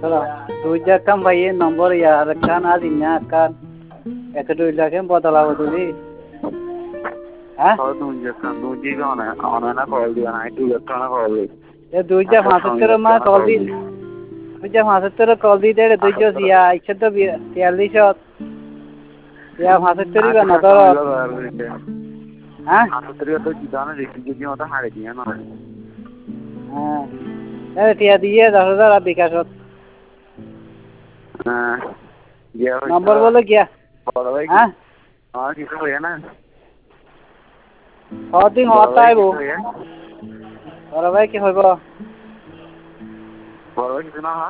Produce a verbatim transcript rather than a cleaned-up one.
দুইটা কাম ভাইয়ে নম্বর ইয়ার কান আজ ইন্না কান এত দুইটা কেম বদলাবো তুমি হ্যাঁ দুইটা কান দুইটা অনে অনে না কল দিও না দুইটা কান কল দি এ দুইটা পঁচাত্তর মা কল দি দুইটা পঁচাত্তর কল দি দে দুইটা ইয়া একশো তো তিয়াল্লিশ ইয়া পঁচাত্তরই বা না ধর হ্যাঁ পঁচাত্তর তো জিদানো রেখে যদি মতো হারে দিয়ে না হ্যাঁ টিয়া দিয়ে দশ হাজার আর বিকাশত হ্যাঁ নম্বর বলে গিয়া হ্যাঁ হ্যাঁ কিছু হয়ে না দিন হতা আইব বড় ভাই কি হইব বড় ভাই কিছু না